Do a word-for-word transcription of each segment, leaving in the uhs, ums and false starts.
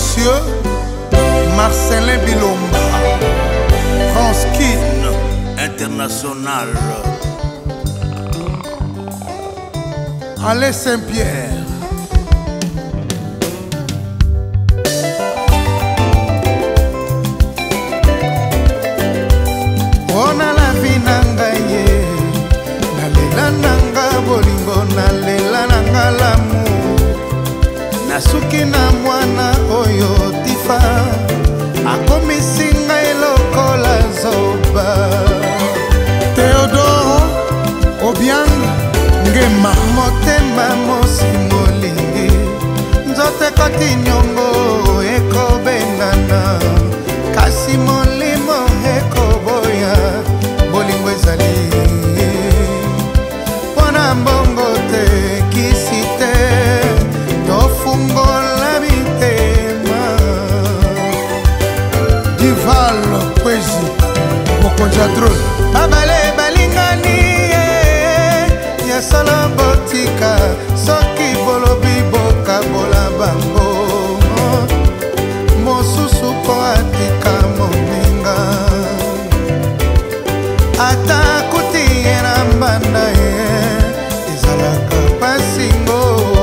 Monsieur Marcelin Bilomba, France Kin International, Alain Saint-Pierre. Ona la vie nanga ye, nalela nanga bolingo, nalela nanga lamu, nasuki na mwana oyo tifa, akomisinga elokola zoba. Theodore Obiang Ngema, motema mosi molingi, nzote koti nyongo eko bengana, kasi molimo eko boya, bolingo ezali pona mbongo te kisi te, tofungola mitema. Dival Kwezi Mokonjadro babale balingani ya solo botika, soki bolobi boka bola bango, mosusu po atika moninga, ata kuti yena mbanda ye ezalaka pasingo.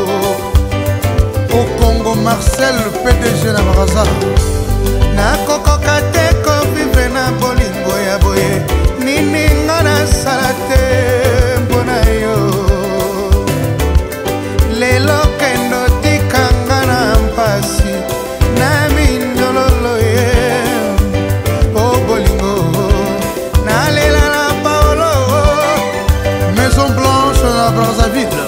Au Congo, Marcel, le P D G na Braza, na kokoka te ko vivre na bolingo ya boye, nini nga na sala te mpona yo, lelo kendo tikanga na mpasi na mindololo ye. O bolingo na lela na Paolo, Maison Blanche na Brazzaville,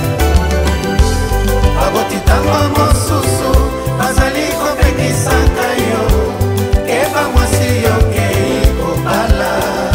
abotitango mosusu bazali kopekisaka yo, keba mwasi yo kei kobala,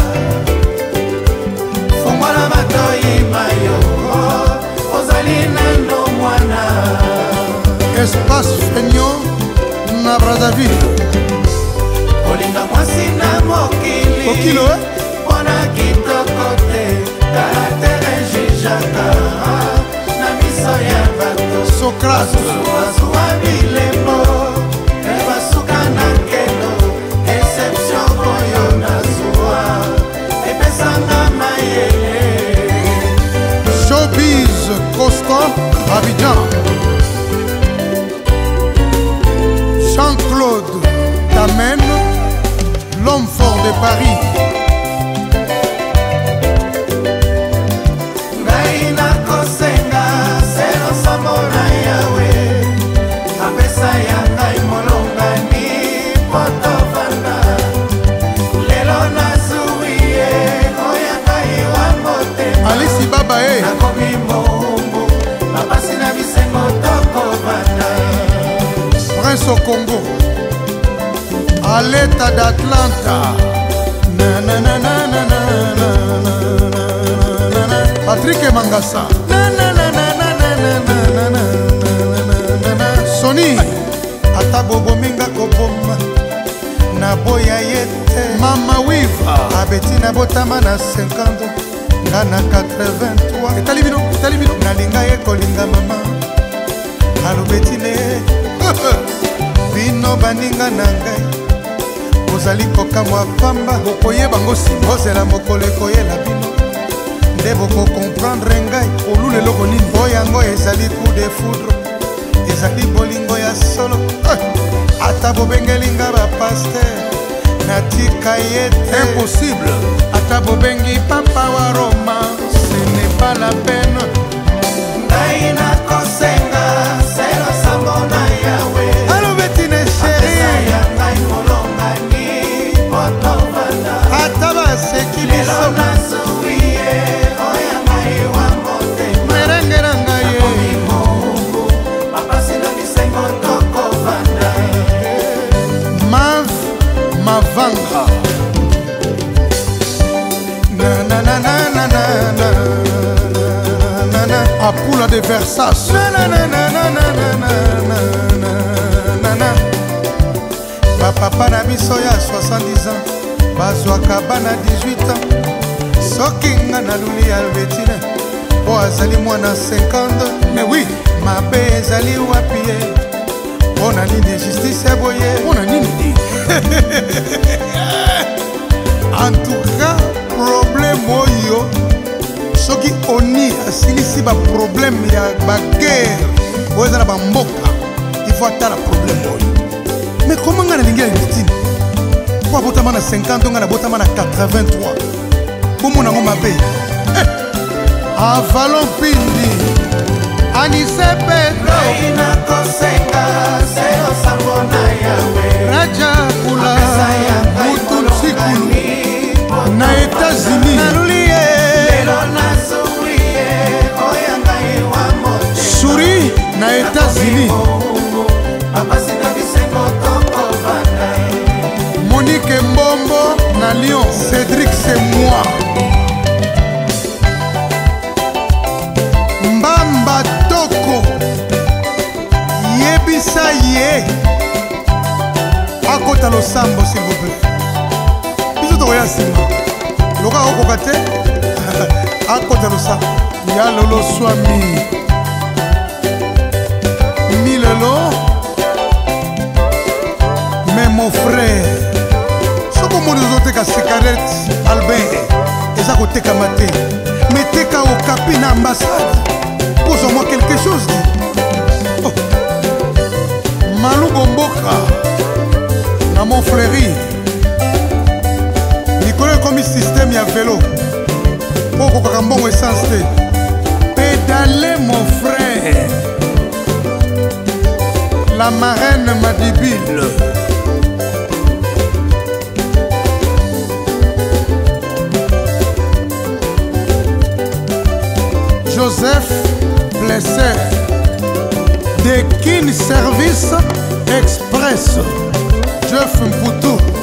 fungola matoi mayo, ozali nano mwana. Espace Feignon na Brazzaville, olinga mwasi na mokili okilo eh? Pona kitoko te, karatere jijaka na miso ya bato. Socrate azuwa bilemo, ebasuka na kelo, exception koyo na zuwa, epesanga mayele. Showbiz Constant Abidjan, Jean-Claude Tamen, l'homme fort de Paris. Alisi Baba e Prince au Congo, à l'état d'Atlanta, Patrick Mangassa, Sony Atabobo Minga Koboma na boya yete Mama Wiva Abetina Botama na cinquante na quatre-vingt-trois etalibino etalibino nalinga ye kolinga mama alobetine bino baninga na ngai, ozali kokamwa pamba bokoyeba ngo nsima, ozela mokolo ekoyela bino nde bokokomprendre ngai olula eloko nini. Po yango ezali coup de foudre, ezali bolingo ya solo, ata bobengelinga bapaster natika ye te, impossible. Ata bobengi papa wa Roma, ce n'est pas la peine. Ngai na kosenga selo samona yawe, alo betine chéri ya ngai molonga ni potovanda, ata baseki biso na suiye oya ngai wa mote merenge na ngai ye papa sina bisengo toko vanda. Mav Mavanga Apula de Versace, bapapa na biso ya soixante-dix ans bazwaka bana dix-huit ans, soki nga naluli Albertine po azali mwana cinquante. Mais oui, mabe ezali wapi ye, mpona nini justice eboye mpona nini en tout cas problème oyo soki oni asilisi baproblème ya baguerre oyo eza na bamboka il faut atala problème oyo mais koma ngai nalingi ya victime po abotama na cinquante ngai nabotama na quatre-vingt-trois bomona yango mabe avalon pindi anise pedro raja kula mutu nsikulu na États-Unis Suri na États-Unis Monique Mbombo na Lyon Cédric c'est moi Mbamba Toko Yebisa ye Akota Losambo s'il vous plaît Biso to ya sima Loka okoka te Akota Losambo Ya Lolo Swami Milelo Mais mon frère Soko mo nozoteka cigarette Albin Eza koteka mate Mais teka okapi na ambassade Pose-moi quelque chose oh. Malou Bomboka Na mon fleuri Nicolas comme système ya vélo Poko kakambongo essence te Pédale mon frère La marraine Madibile Joseph Blesser de Kin Service Express Jeff Mputu